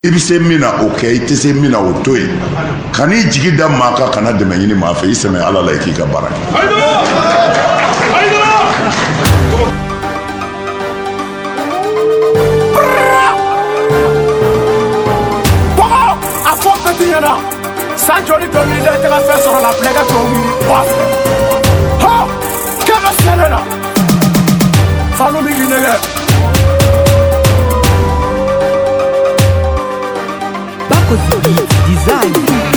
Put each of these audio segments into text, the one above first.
I bɛ se min na o kɛ I tɛ se min na o to yen ka n'i jigi da maa kan kana dɛmɛ ɲini maa fɛ I sɛmɛ Ala la I k'i ka baara kɛ. A fɔ bɛɛ ɲɛna san joli dɔnkili da tɛ ka fɛn sɔrɔ la filɛ ka tubabu wuli wa ha kɛmɛ sɛnɛ la Fanu mi k'i nɛgɛ. Design.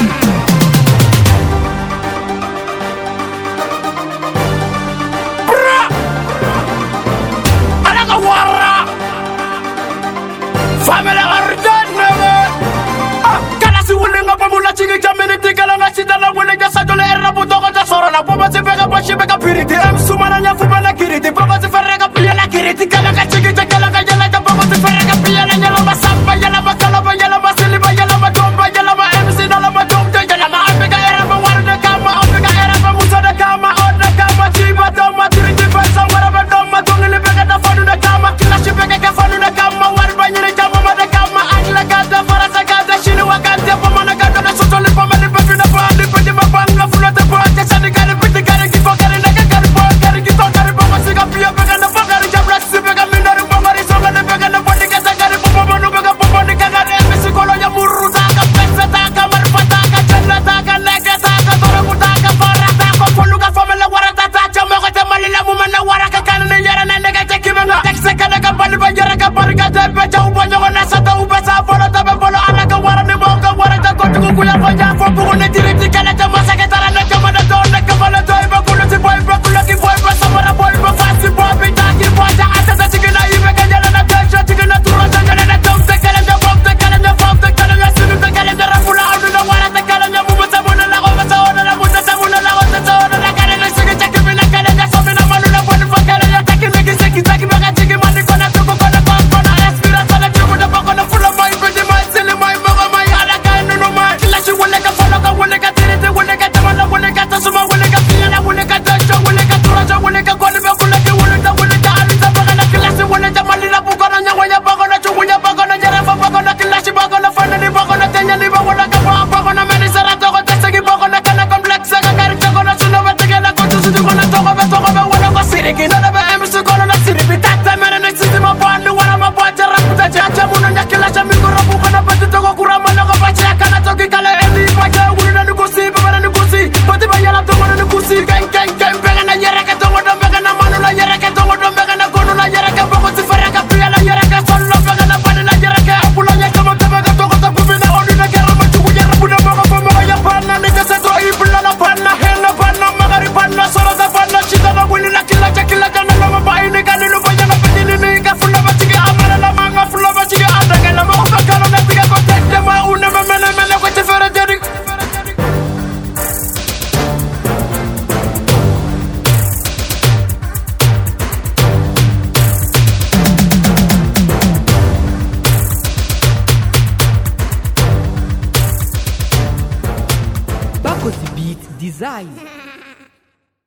Alaga wara. Famela ardenne. Kana si wulenga pamula chigi jamini tigala nga chidala wulenga sajole erra butogo da sorona poma se vega bashi vega piriti em sumana nya fubana kiriti poma se ferrega piyala kiriti kala nga chigi kala nga yala da poma se ferrega piyala nyala masamba yala makala yala masiliba yala matomba yala ma MC dala matomba yala ma afrika era ma warda kama afrika era ma musada kama odda kama chiba doma tiriti pesa wara ba doma tongile vega da fanu da kama kilashi vega ka fanu da kama warba nyire kama ma da kama anla gada farasa gada shini wakati poma na gada da sotoli poma ni pepi na pali peji mabanga fulata pote sani kari piti kari kifo kari naga kari po kari kifo kari poma siga pia vega na pagari jabra si vega mindari poma risonga na vega na poni kasa kari poma manu vega poma ni kagari emisi kolo ya muru taka pesa taka marfata ka chanda taka lega taka toragu taka fara taka folu ka famela wara taka chamo ka temali la mumena wara ka kanne yara na nega tekimanga tekse kana ka bali ba yara ka barika de pe chau banyo na sata ubesa bolo tabe bolo ala ka wara ni bonga wara ta kotu ku ya fanya fo bugu ne diriti kala ta masaka tara na kama na don na kama na doi ba kulu ti boy ba kulu ki boy ba samara boy ba fasi boy bi ta ki boy ta ata ta tigina ibe ka yala na tesha tigina tura ta kala na tom ta kala na bom ta kala na bom ta kala na sinu ta kala na rafula adu na wara ta kala na mumu ta muna la goma ta ona na muta ta muna la goma ta ona na kala na sigi ta kimi na kala na somi na manu na boni fa kala na taki megi seki taki mega chigi mani kona tuku kona kona aspira ta na tuku na kona fula mai bidi mai sili mai maga mai ala ka nunu mai kila shi wale ka folo ka wale ka tiriti wale ka tamala wale ka tasuma wale ka fiyana wale ka tesha wale ka turaja wale ka koni be kule ki wale ta alita baga na kila shi wale ta mali na bukona nya wanya baga na chugu nya baga na jara fa baga na kila shi baga na fana ni baga na tenya ni baga na ka baga na meni sara to ko tasagi baga na kana complex ka kari chako na suno be tige na ko tusu ko na to be wala ko siriki na be MC ko na siribi tata mena na sisi ma bandu wala ma baja raputa cha muna nya kila shi mi ko rabu ko na pati to ko kurama na ko bacha kana to ki kala eni baja wulu na nukusi ba na nukusi pati ba yala to na nukusi gang be na yara ka to do be na manu na yara ka to do be na ko na yara ka ba ko si fara ka pia na yara ka solo be na ba na yara ka apulo nya ka mo to be ka to ko bu na oni na ka ma tu yara bu na ma ko ma ya pa na ni ka se to ibla na pa na he na pa na magari pa na solo da pa na chita na wili na kila ka na ma ba ni ka ni lu ba ya na pa ni ka fula ba chigi amara la manga fula ba chigi anda ka na ma ko ka na tiga ko te ma una me ko te fara jadi Bakosi Beat Design.